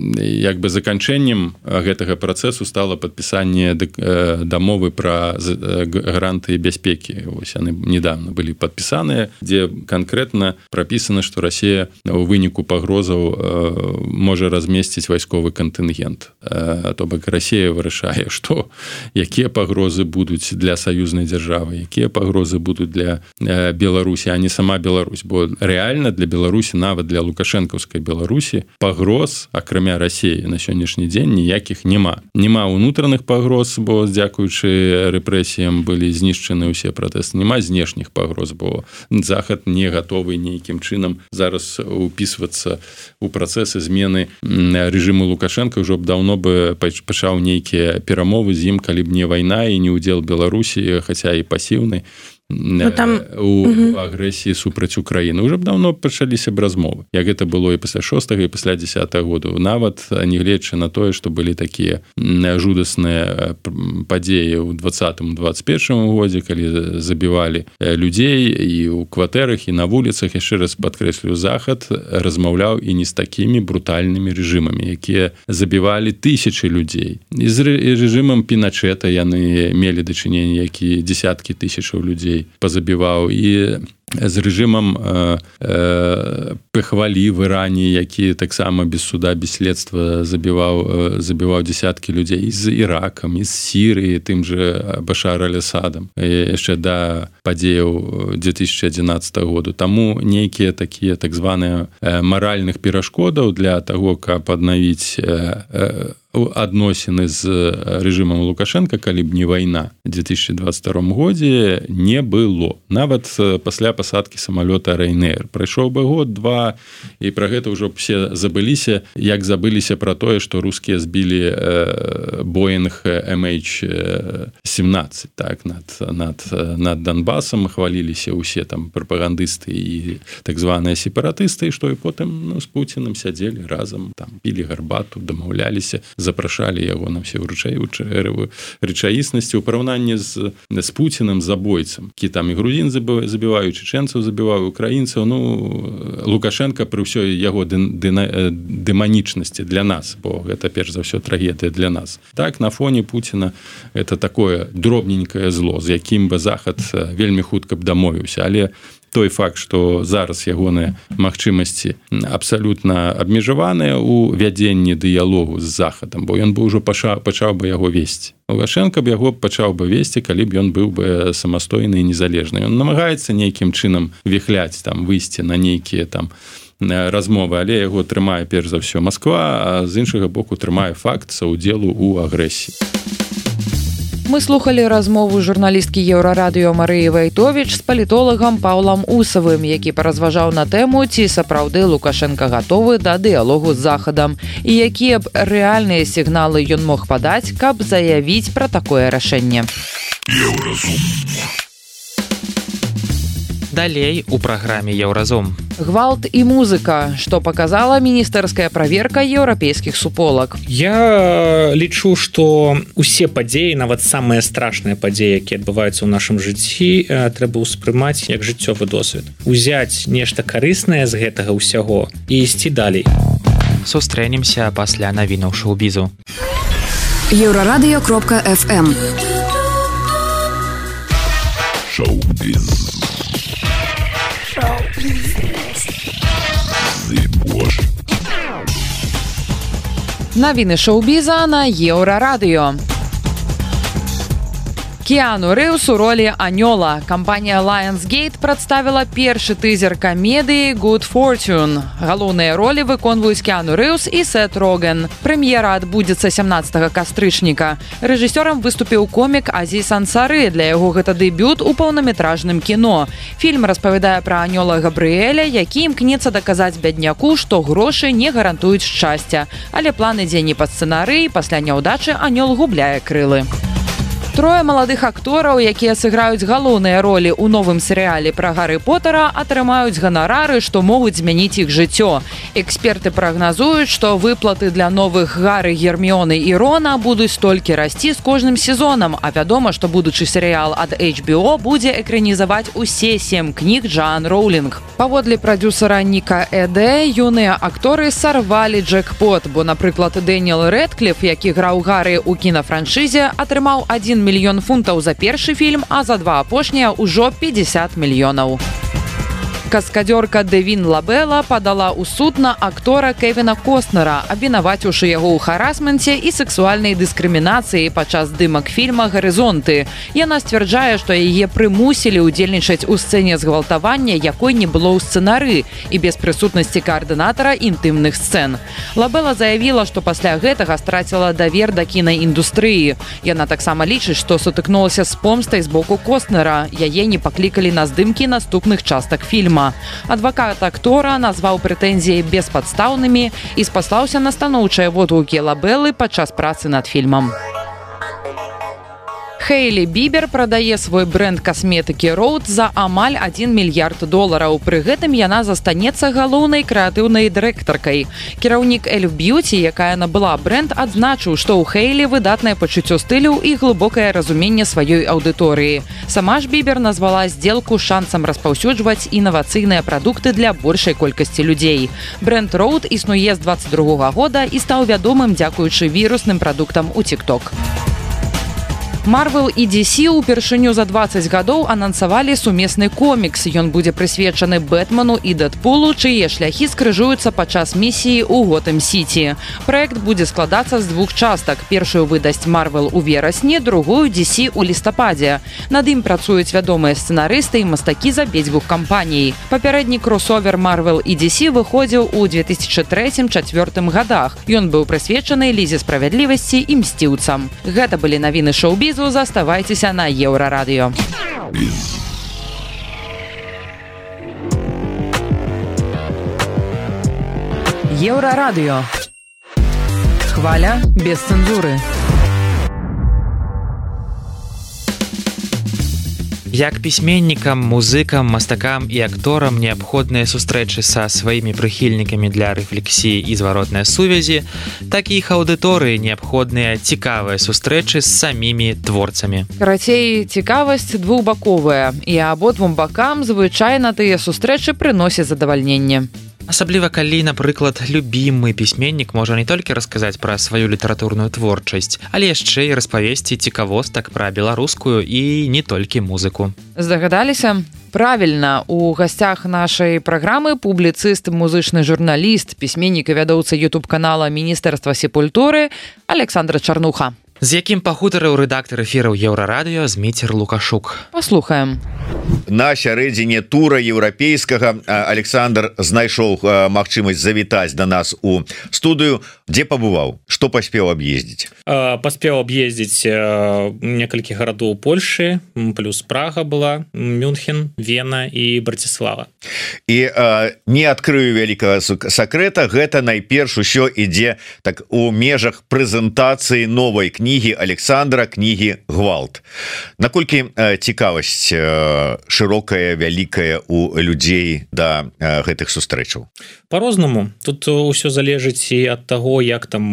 як бы заканчэннем гэтага працэсу стала падпісанне э, дамовы пра гарантыі бяспекі. Вось яны недавно былі падпісаныя, дзе канкрэтна прапісана, што Расія ў выніку пагрозаў э, можа размесціць вайсковы кантынгент. Э, то бок Расія вырашае, што якія пагрозы будуць для саюзнай дзяржавы, якія пагрозы будуць для э, Беларусі, а не сама Беларусь. Бо рэальна для Беларусі, нават для лукашэнкаўскай Беларусі, пагроз, акрамя Расіі, на сённяшні дзень ніякіх няма. Няма ўнутраных пагроз, бо дзякуючы рэпрэсіям былі знішчаны ўсе пратэсты. Няма знешніх пагроз, бо Захад не гатовы нейкім чынам зараз упісвацца ў працэсы змены рэжыму Лукашенка. Ўжо б даўно бы пачаў нейкія перамовы з ім, калі б не вайна і не ўдзел Беларусі, хаця і пасіўны, ну, там... у угу. агрэсіі супраць Украіны. Уже б даўно пачаліся б размовы. Як гэта было і пасля шостага, і пасля дзесятага году. Нават нягледзячы на тое, што былі такія жудасныя падзеі ў двадцатым двадцать першым годзе, калі забівалі людзей і ў кватэрах, і на вуліцах. Яшчэ раз падкрэслю, Захад размаўляў і не з такімі брутальнымі рэжымамі, якія забівалі тысячы людзей. І з рэжымам Піначэта яны мелі дачыненне, які дзесяткі тысячаў людзей пазабіваў, і з рэжымам э, э, Пехвалі в Іране, які таксама без суда, без следства забіваў, э, забіваў дзесяткі людзей, і з Іракам, і з Сірыі, тым же Башар аль-Асадам, яшчэ да падзеяў две тысячи одиннадцатого году. Таму нейкія такія так званыя э, маральных перашкодаў для таго, каб аднавіць э, э, адносіны з рэжымам Лукашенка, калі б не вайна ў две тысячи двадцать втором годзе, не было. Нават пасля пасадкі самалёта Ryanair. Прайшоў бы год-два, і пра гэта ўжо все забыліся, як забыліся пра тое, што рускія збілі э, Боинг эм эйч семнадцать, так, над, над, над Донбасам, хваліліся ўсе там прапагандысты і так званыя сепаратысты, і што і потым ну, з Пуціным сядзелі разам, там пілі гарбату, дамаўляліся, запрашалі яго на ўсе рэчаіснасці ў параўнанні з, з Пуціным забойцам, які там і грузін забіваю, чеченцаў забіваю, украінцаў. Ну, Лукашенко пры ўсёй яго дэманічнасці для нас, бо гэта перш за ўсё трагедыя для нас. Так, на фоне Пуціна это такое дробненькае зло, з якім бы Захад вельмі хутка б дамовіўся, але той факт, што зараз ягоныя магчымасці абсалютна абмежаваныя ў вядзенні дыялогу з захадам, бо ён бы ўжо пачаў, пачаў бы яго весці. Лукашенко б яго пачаў бы весці, калі б ён быў бы самастойны і незалежны. Ён намагаецца нейкім чынам віхляць, там, выйсці на нейкія там размовы, але яго трымае перш за ўсё Масква, а з іншага боку трымае факт саўдзелу ў агрэсіі. Мы слухали размову журналісткі Еўрарадыё Марыі Вайтовіч з палітолагам Паўлам Усавым, які паразважаў на тэму, ці сапраўды Лукашенка гатовы да дыялогу з Захадам і якія б рэальныя сігналы ён мог падаць, каб заявіць пра такое рашэнне. Еўразум. Далей у праграме Еўразум. Гвалт і музыка, што паказала міністэрская праверка еўрапейскіх суполак. Я лічу, што усе падзеі, нават самыя страшныя падзеі, якія адбываюцца ў нашым жыцці, трэба ўспрымаць як жыццёвы досвед. Узяць нешта карыснае з гэтага ўсяго і ісці далей. Сустрэнемся пасля навінаў шоу-бізу. еўрарадыё кропка эф эм Шоу-біз. Навіны шоу-біза на Еўрарадыё. Кіану Рэйвс у ролі Анёла. Кампанія Lionsgate прадставіла першы тызер камедыі Good Fortune. Галоўныя ролі выконваюць Кіану Рэйвс і Сет Роген. Прэм'ера адбудзецца сямнаццатага кастрычніка. Рэжысёрам выступіў комік Азіз Ансары. Для яго гэта дэбют у паўнаметражным кіно. Фільм распавядае пра Анёла Габрыэля, які імкнецца даказаць бядняку, што грошы не гарантуюць шчасця. Але план ідзе не па сцэнарыі, пасля няўдачы Анёл губляе крылы. Трое маладых актораў, якія сыграюць галоўныя ролі ў новым серыяле пра Гарры Поттера, атрымаюць ганарары, што могуць змяніць іх жыццё. Эксперты прагназуюць, што выплаты для новых Гары, Герміёны і Рона будуць толькі расці з кожным сезонам, а вядома, што будучы серыял ад эйч би о будзе экранізаваць усе сем кніг Джоан Роулінг. Паводле прадзюсара Ніка Эде, юныя акторы сарвалі джекпот, бо, напрыклад, Дэніел Рэдкліф, які граў Гары ў кінафраншызе, атрымаў адзін мільён фунтаў за першы фільм, а за два апошнія ўжо пятьдесят мільёнаў. Каскадёрка Дэвін Лабела падала ў суд на актора Кевіна Костнера, абвінаваціўшы яго ў харасменце і сексуальнай дыскрымінацыі падчас здымак фільма «Гарызонты». Яна сцвярджае, што яе прымусілі ўдзельнічаць у сцэне згвалтавання, якой не было ў сцэнары і без прысутнасці каардынатара інтымных сцэн. Лабела заявіла, што пасля гэтага страціла давер да кінаіндустрыі. Яна таксама лічыць, што сутыкнулася з помстай з боку Костнера. Яе не паклікалі на здымкі наступных частак фільма. Адвакат актора назваў прэтэнзіі беспадстаўнымі і спаслаўся на станоўчыя водгукі Лабелы падчас працы над фільмам. Хейлі Бібер прадае свой брэнд касметыкі Роуд за амаль адзін мільярд долараў. Пры гэтым яна застанецца галоўнай крэатыўнай дырэктаркай. Кіраўнік Эльф Б'юці, якая набыла брэнд, адзначыў, што ў Хейлі выдатнае пачуццё стылю і глыбокае разуменне сваёй аўдыторыі. Сама ж Бібер назвала здзелку шансам распаўсюджваць інавацыйныя прадукты для большай колькасці людзей. Брэнд Роуд існуе з дваццаць другога года і стаў вядомым дзякуючы вірусным прадуктам у TikTok. Marvel і ді сі упершыню за дваццаць гадоў анансавалі сумесны комікс. Ён будзе прысвечаны Бэтмену і Дэдпулу, чые шляхі скрыжуюцца падчас місіі ў Готэм-Сіці. Праект будзе складацца з двух частак. Першую выдасць Marvel у верасні, другую ді сі ў лістападзе. Над ім працуюць вядомыя сцэнарысты і мастакі з абедзвюх кампаній. Папярэдні кросовер Marvel і ді сі выходзіў у две тысячи трэцім-чацвёртым гадах. Ён быў прысвечаны Лізе справядлівасці і мсціўцам. Гэта былі навіны шоу-біз. Заставайцеся на Еўрарадыё. Еўрарадыё. Хваля без цэнзуры. Як пісьменнікам, музыкам, мастакам і акторам неабходныя сустрэчы са сваімі прыхільнікамі для рэфлексіі і зваротнай сувязі, так і іх аўдыторыі неабходныя цікавыя сустрэчы з самімі творцамі. Карацей, цікавасць двухбаковая, і абодвум бакам звычайна тыя сустрэчы прыносяць задавальненне. Асабліва калі, напрыклад, любімы пісьменнік можа не толькі расказаць пра сваю літаратурную творчасць, але яшчэ і распавесці цікавостак пра беларускую і не толькі музыку. Здагадаліся? правільна. У гасцях нашай праграмы публіцыст, музычны журналіст, пісьменнік і вядоўца ютуб-канала Міністэрства сепультуры Александр Чарнуха. З якім пахутарыў рэдактар эфіраў Еўрарадыё Зміцер Лукашук. Паслухаем. На сярэдзіне тура еўрапейскага Александр знайшоў магчымасць завітаць да нас у студыю. Дзе пабываў? Што паспеў аб'ездзіць? Паспеў аб'ездзіць некалькі гарадоў Польшы, плюс Прага была, Мюнхен, Вена і Браціслава. І не адкрыю вялікага сакрэта, гэта найперш усё ідзе так у межах прэзентацыі новай кнігі Александра, кнігі «Гвалт». Наколькі цікавасць шырокая, вялікая у людзей да гэтых сустрэчаў? По-рознаму. Тут ўсё залежыць і ад таго, як там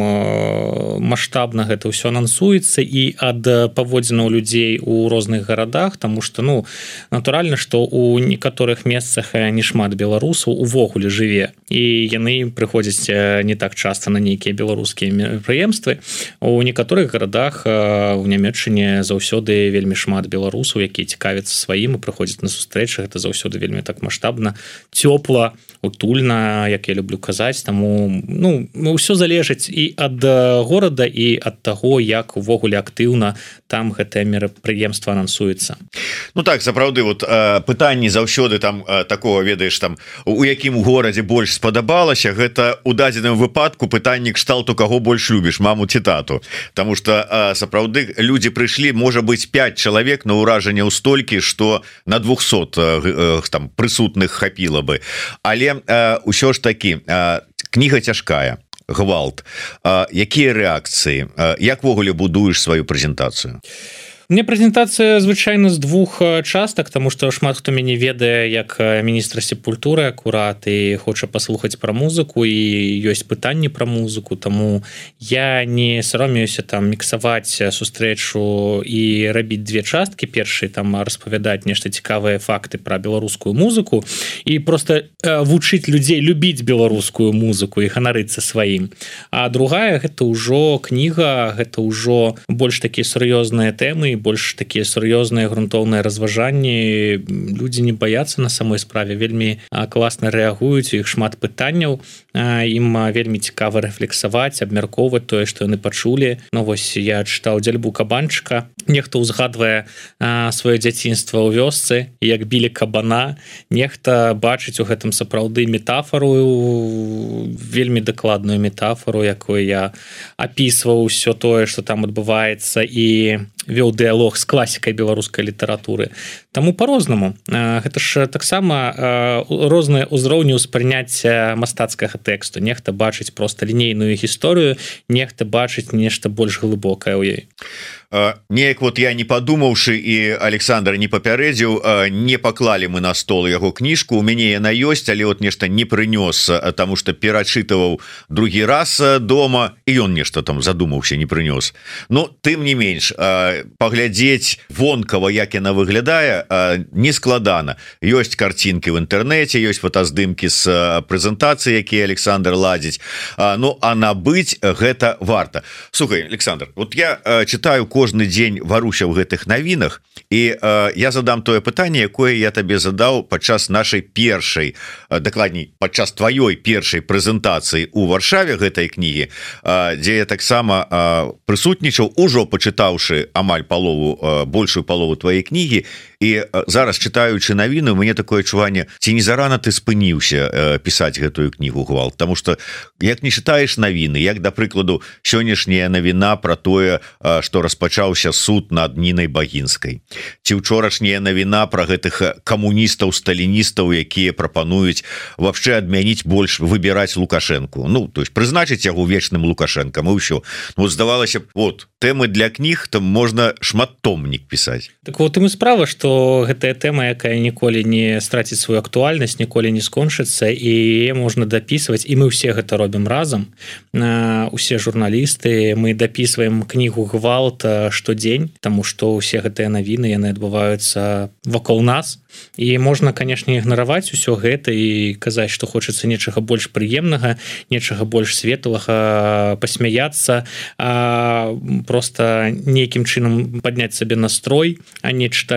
маштабна гэта ўсё анансуецца, і ад паводзінаў людзей у розных гарадах, таму што, ну, натуральна, што у некаторых месцах не шмат беларусаў увогуле жыве, і яны прыходзяць не так часта на нейкія беларускія мерапрыемствы. У некаторых гарадах у Нямецчыне заўсёды вельмі шмат беларусаў, якія цікавяцца сваім і прыходзяць на сустрэчы. Гэта заўсёды вельмі так маштабна, цёпла, утульна, як я люблю казаць. Таму, ну, ўсё залежыць і ад горада, і ад таго, як увогуле актыўна там гэтае мерапрыемства анансуецца. Ну так, сапраўды, вот пытанні заўсёды там такого, ведаеш, там у якім горадзе больш спадабалася, гэта у дадзеным выпадку пытанні кшталту каго больш любіш, маму ці тату. Таму што сапраўды людзі прыйшлі, можа быць пяць чалавек на ўражанне ў столькі, што на двухсот там прысутных хапіла бы. Але ўсё ж такі кніга цяжкая, «Гвалт». Якія рэакцыі? Як ввогуле будуеш сваю прэзентацыю? Мне прэзентацыя звычайна з двух частак, таму што шмат хто мяне ведае як міністра сепультуры акурат і хоча паслухаць пра музыку, і ёсць пытанні пра музыку, таму я не саромеюся там міксаваць сустрэчу і рабіць две часткі. Першай там распавядаць нешта цікавыя факты пра беларускую музыку і проста вучыць людзей любіць беларускую музыку і ганарыцца сваім. А другая гэта ўжо кніга, гэта ўжо больш такія сур'ёзныя тэмы, больш такія сур'ёзныя грунтоўныя разважанні. Людзі не баяцца на самой справе, вельмі класна рэагуюць, у іх шмат пытанняў, ім вельмі цікава рэфлексаваць, абмяркоўваць тое, што яны пачулі. Ну вось я чытаў дзяльбу кабанчыка, нехта ўзгадвае сваё дзяцінства ў вёсцы, як білі кабана, нехта бачыць у гэтым сапраўды метафору, вельмі дакладную метафору, якой я апісваў усё тое, што там адбываецца, і вёў дыялог з класікай беларускай літаратуры. Таму по-рознаму. Гэта ж таксама розныя ўзроўні ўспрыняцця мастацкага тэксту. Нехта бачыць проста лінейную гісторыю, нехта бачыць нешта больш глыбокае ў ёй. Неяк вот я не падумаўшы, і Александр не папярэдзіў, не паклалі мы на стол яго кніжку. У мяне яна ёсць, але вот нешта не прынёс, таму што перачытываў другі раз дома, і ён нешта там задумаўся, не прынёс. Ну, тым не менш, паглядзець вонкава, як яна выглядае, не складана. Ёсць карцінкі в інтэрнэце, ёсць фотаздымкі з прэзентацыі, якія Александр ладзіць. Ну, а набыць гэта варта. Слухай, Александр, вот я читаю кожны дзень, варуся ў гэтых навінах, і я задам тое пытанне, якое я табе задаў падчас нашай першай, дакладней, падчас тваёй першай прэзентацыі ў Варшаве гэтай кнігі, дзе я таксама прысутнічаў, ужо пачытаўшы амаль палову, большую палову твоей кнігі, і зараз чытаючы навіны, у мяне такое адчуванне, ці не зарана ты спыніўся пісаць гэтую кнігу «Гвалт», таму што як не чытаеш навіны, як, да прыкладу, сённяшняя навіна пра тое, што распачаўся суд над Нінай Багінскай, ці ўчорашняя навіна пра гэтых камуністаў, сталіністаў, якія прапануюць вообще адмяніць больш, выбіраць Лукашэнку, ну, то есть прызначыць яго вечным Лукашэнкам, і ўсё. Ну, здавалася б, вот, тэмы для кніг, там можна шматтомнік пісаць. Так вот, і мы справа, што гэтая тэма, якая ніколі не страціць сваю актуальнасць, ніколі не скончыцца, і можна дапісваць, і мы ўсе гэта робім разам. Усе журналісты, мы дапісваем кнігу «Гвалт» штодзень, таму што ўсе гэтыя навіны, яны адбываюцца вакол нас. І можна, канешне, ігнараваць усё гэта і казаць, што хочацца нечага больш прыемнага, нечага больш светлага, пасмяяцца, а проста нейкім чынам падняць сабе настрой, а не чытаць пра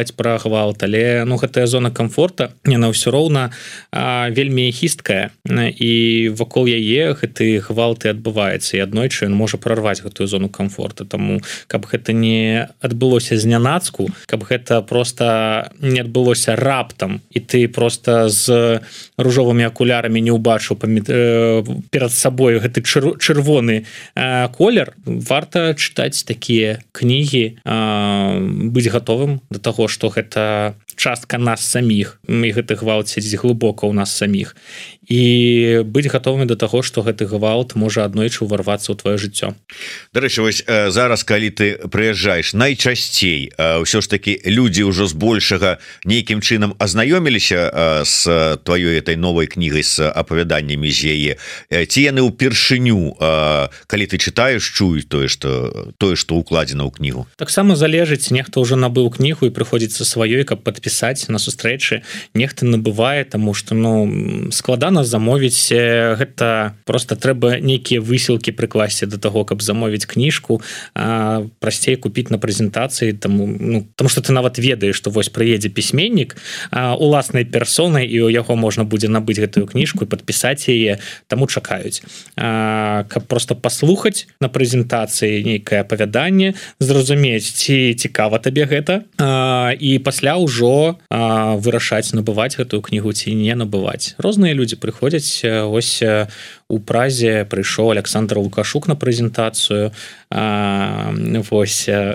гвалт, але ну гэтая зона комфорта яна ўсё роўна вельмі хісткая, і вакол яе гэты гвалт і адбываецца, і аднойчы ён можа прорваць гэтую зону комфорта. Таму каб гэта не адбылося знянацку, каб гэта просто не адбылося раптам і ты просто з ружовымі акулярамі не ўбачыў перад сабой гэты чырвоны колер, варта чытаць такія кнігі, быць гатовым да таго, што гэта частка нас саміх, і гэты гвалт сядзіць глыбока ў нас саміх, і быць гатовымі да таго, што гэты гвалт можа аднойчы ўварвацца ў твоё жыццё. Дарэчы, вось зараз калі ты прыязджаеш, найчасцей ўсё ж такі людзі ўжо збольшага нейкім чынам азнаёміліся з тваёй этой новай кнігай, з апавяданнямі з яе, ці яны ўпершыню, калі ты чытаеш, чуюць тое, што тое, што ўкладзена ў кнігу? Таксама залежыць, нехта ўжо набыў кнігу і прыходзіцца сваёй, каб падпісаць на сустрэчы, нехта набывае, таму што ну складана замовіць, гэта просто трэба нейкія высілкі прыкласці да таго, каб замовіць кніжку, а прасцей купіць на прэзентацыі, таму ну таму што ты нават ведаеш, што вось прыедзе пісьменнік уласнай персонай, і у яго можна будзе набыць гэтую кніжку і падпісаць яе, таму чакаюць, а, каб просто паслухаць на прэзентацыі нейкае апавяданне, зразумець, ці цікава табе гэта, а, і пасля ўжо а, вырашаць, набываць гэтую кнігу ці не набываць. Розныя людзі прыходзяць. Вось у Празе прыйшоў Александр Лукашук на прэзентацыю, а, вось а,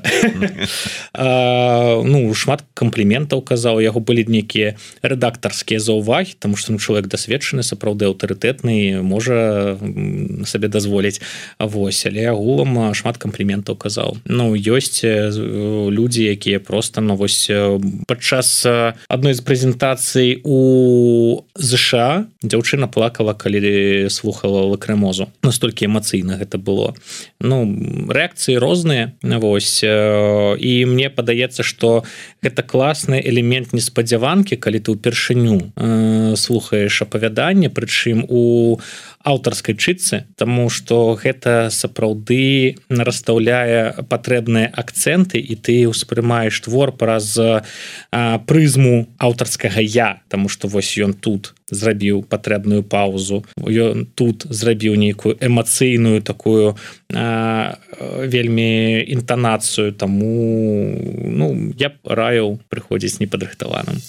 ну шмат кампліментаў казаў, у яго былі нейкія рэдактарскія заўвагі, таму што ну, чалавек дасведчаны, сапраўды аўтарытэтны, можа сабе дазволіць. Вось, але агулам шмат кампліментаў казаў. Ну ёсць людзі, якія просто ну вось падчас адной з прэзентацый у ЗША дзяўчына плакала, калі слухала лакрымозу, настолькі эмацыйна гэта было. Ну рэакцыі розныя, вось, і мне падаецца, што гэта класны элемент неспадзяванкі, калі ты ўпершыню э, слухаеш апавяданне, прычым у аўтарскай чытцы, таму што гэта сапраўды расстаўляе патрэбныя акцэнты, і ты ўспрымаеш твор праз а, прызму аўтарскага я, таму што вось ён тут зрабіў патрэбную паузу, ён тут зрабіў нейкую эмацыйную такую а, вельмі інтанацыю, таму ну я б раіў прыходзіць непадрыхтаваным.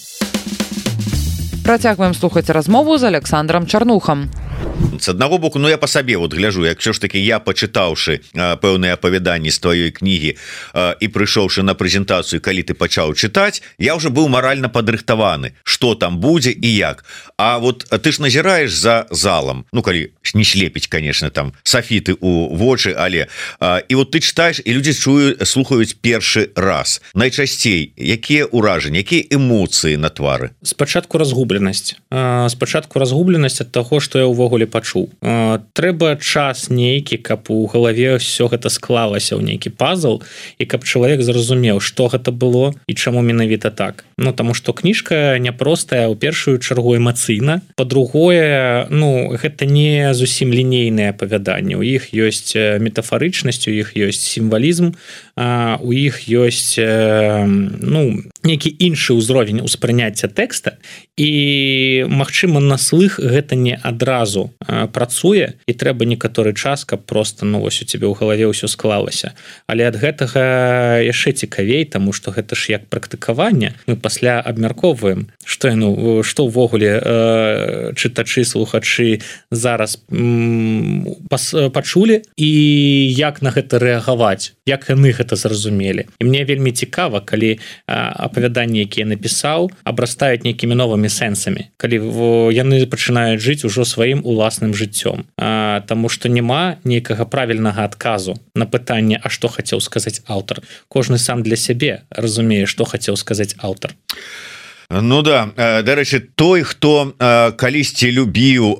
Працягваем слухаць размову з Александром Чарнухам. З аднаго боку, ну я па сабе вот гляжу, як все ж таки я, пачытаўшы пэўныя апавяданні з тваёй кнігі а, і прыйшоўшы на прэзентацыю, калі ты пачаў чытаць, я ўжо быў маральна падрыхтаваны, што там будзе і як. А вот ты ж назіраеш за залам, ну калі не слепіць, конечно, там сафіты у вочы, але а, і вот ты чытаеш, і людзі чую, слухаюць першы раз. Найчасцей якія ўражанні, якія эмоцыі на твары? Спачатку разгубленасць. Спачатку разгубленасць ад таго, што я ўвогуле пачуў. Трэба час нейкі, каб у галаве ўсё гэта склалася ў нейкі пазл, і каб чалавек зразумеў, што гэта было і чаму менавіта так. Ну таму што кніжка няпростая, у першую чаргу эмацыйна, па-другое, ну гэта не зусім лінейныя апавяданні, у іх ёсць метафарычнасць, у іх ёсць сімвалізм, у іх ёсць ну нейкі іншы ўзровень успрыняцця тэкста, і магчыма на слых гэта не адразу працуе, і трэба некаторы час, каб просто ну вось у цябе ў галаве ўсё склалася. Але ад гэтага яшчэ цікавей, таму што гэта ж як практыкаванне, мы пасля абмяркоўваем, што ну што ўвогуле э, чытачы, слухачы зараз м, пас, пачулі, і як на гэта рэагаваць, як яны гэта зразумелі. І мне вельмі цікава, калі апавяданні, якія напісаў, абрастаюць нейкімі новымі сэнсамі, калі яны пачынаюць жыць ужо сваім уласным жыццём. А, таму што няма нейкага правільнага адказу на пытанне, а што хацеў сказаць аўтар. Кожны сам для сябе разумее, што хацеў сказаць аўтар. Ну да, дарэчы, той, хто калісьці любіў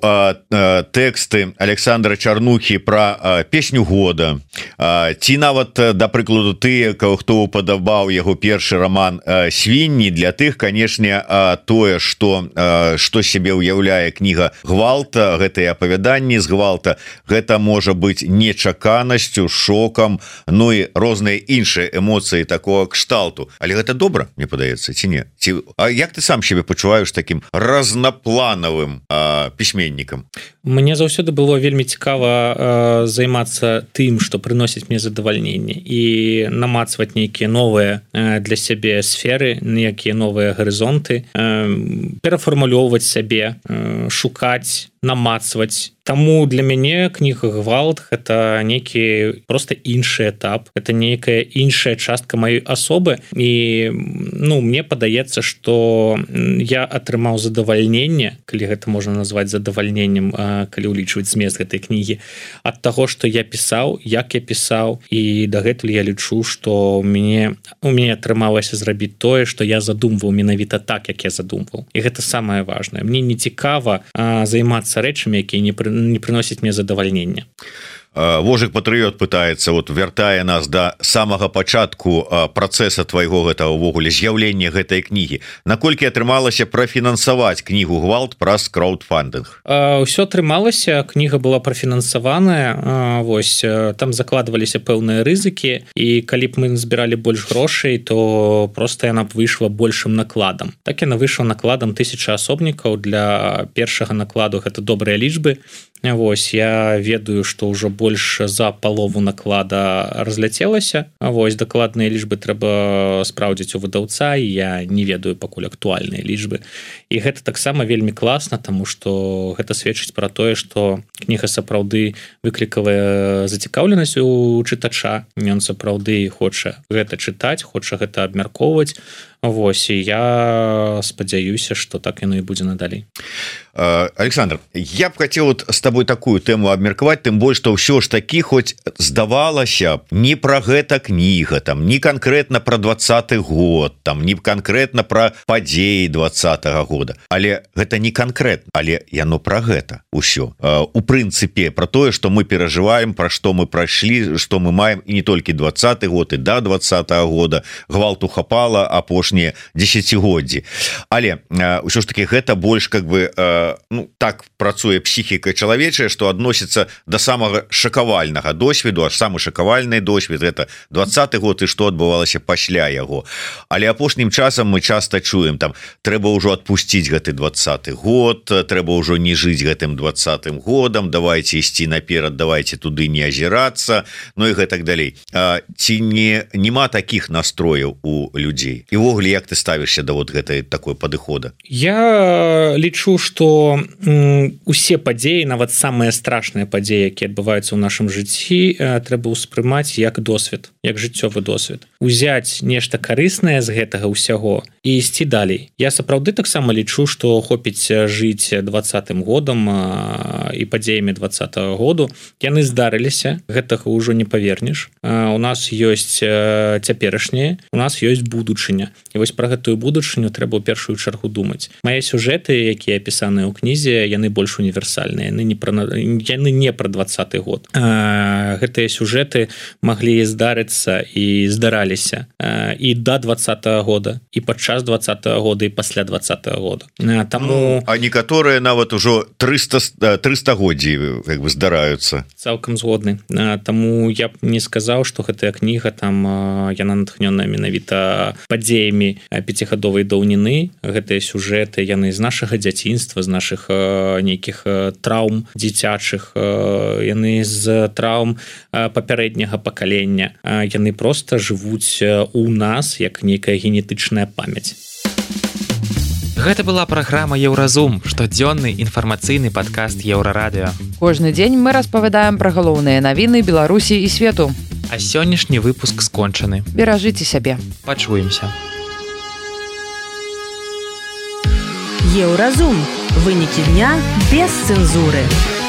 тэксты Александра Чарнухі пра песню года, ці нават, да прыкладу, ты, хто упадабаў яго першы роман «Свінні», для тых, канешне, тое, што што сябе ўяўляе кніга «Гвалта», гэтыя апавяданні з гвалта, гэта можа быць нечаканасцю, шокам, ну і розныя іншыя эмоцыі такого кшталту. Але гэта добра, мне падаецца, ці не? Ці... А як ты сам себе пачуваеш таким разнапланавым а, пісьменнікам? Мне заўсёды было вельмі цікава э, займацца тым, што прыносіць мне задавальненне і намацваць нейкія новыя э, для сябе сферы, якія новыя гарызонты, э, перафармулёўваць сябе, э, шукаць, намацваць. Таму для мяне кніга «Гвалт» — это нейкі просто іншы этап, это нейкая іншая частка маёй асобы, і ну мне падаецца, што я атрымаў задавальненне, калі гэта можна назваць задавальненнем, калі ўлічваць змест гэтай кнігі, ад таго, што я пісаў, як я пісаў, і дагэтуль я лічу, што у мяне у мяне атрымалася зрабіць тое, што я задумваў менавіта так, як я задумваў. І гэта самае важнае. Мне не цікава займацца рэчамі, якія не, пры, не прыносяць мне задавальнення. Вожык Патрыёт пытаецца, вот вяртае нас да самага пачатку працэса твайго гэтага ўвогуле з'яўлення гэтай кнігі. Наколькі атрымалася прафінансаваць кнігу «Гвалт» праз краудфандинг? Усё атрымалася, кніга была прафінансаваная, вось там закладваліся пэўныя рызыкі, і калі б мы збіралі больш грошай, то просто яна б выйшла большым накладам. Так яна выйшла накладам тысяча асобнікаў. Для першага накладу гэта добрыя лічбы. Вось я ведаю, што ўжо больш за палову наклада разляцелася. Вось дакладныя лічбы трэба спраўдзіць у выдаўца, і я не ведаю пакуль актуальныя лічбы. І гэта таксама вельмі класна, таму што гэта сведчыць пра тое, што кніга сапраўды выклікавая зацікаўленасць у чытача. Ён сапраўды хоча гэта чытаць, хоча гэта абмяркоўваць. Вось, і я спадзяюся, што так яно і будзе надалей. Александр, я б хацеў вот з табой такую тэму абмеркаваць, тым больш, што ўсё ж такі, хоць здавалася б, не пра гэта кніга, там, не канкрэтна пра двадцаты год, там, не канкрэтна пра падзеі двадцатага года, але гэта не канкрэтна, але яно пра гэта ўсё. У прынцыпе, пра тое, што мы перажываем, пра што мы прайшлі, што мы маем, і не толькі двадцаты год, і да двадцатага года, гвалту хапала, апошні десятгоддзі. Але ўсё ж таки гэта больш как бы ну так працуе псіхіка чалавечая, што адносіцца да самага шакавальнага досведу, аж самы шакавальны досвед гэта двадцаты год і што адбывалася пасля яго. Але апошнім часам мы часта чуем там трэба ўжо адпусціць гэты двадцаты год, трэба ўжо не жыць гэтым двадцатым годам, давайте ісці наперад, давайте туды не азірацца, ну і гэтак далей. А, ці не нема такіх настрояў у людзей? І ввогуле як ты ставішся да вот гэтай такой падыхода? Я лічу, што м, усе падзеі, нават самыя страшныя падзеі, якія адбываюцца ў нашым жыцці, трэба ўспрымаць як досвед, як жыццёвы досвед. Узяць нешта карыснае з гэтага ўсяго і ісці далей. Я сапраўды таксама лічу, што хопіць жыць двадцатым годам і падзеямі двадцатага году. Яны здарыліся, гэтага ўжо не павернеш. У нас ёсць цяперашняе, у нас ёсць будучыня. І вось пра гэтую будучыню трэба ў першую чаргу думаць. Мае сюжэты, якія апісаныя ў кнізе, яны больш універсальныя, яны не пра, яны не пра двадцаты год. А, гэтыя сюжэты маглі здарыцца і здараліся а, і да двадцатага года, і падчас двадцатага года, і пасля двадцатага года. А, таму... ну, а некаторыя нават ужо трыста годдзі як бы здараюцца. Цалкам згодны. А, таму я б не сказаў, што гэтая кніга там а, яна натхнёная менавіта падзеямі пяцігадовай даўніны. Гэтыя сюжэты яны з нашага дзяцінства, з нашых э, нейкіх э, траўм дзіцячых, э, яны з траўм э, папярэдняга пакалення, э, яны проста жывуць у нас як нейкая генетычная памяць. Гэта была праграма «Еўразум», штодзённы інфармацыйны падкаст Еўрарадыё. Кожны дзень мы распавядаем пра галоўныя навіны Беларусі і свету. А сённяшні выпуск скончаны. Беражыце сябе. Пачуемся. Еўразум. Вынікі дня без цэнзуры.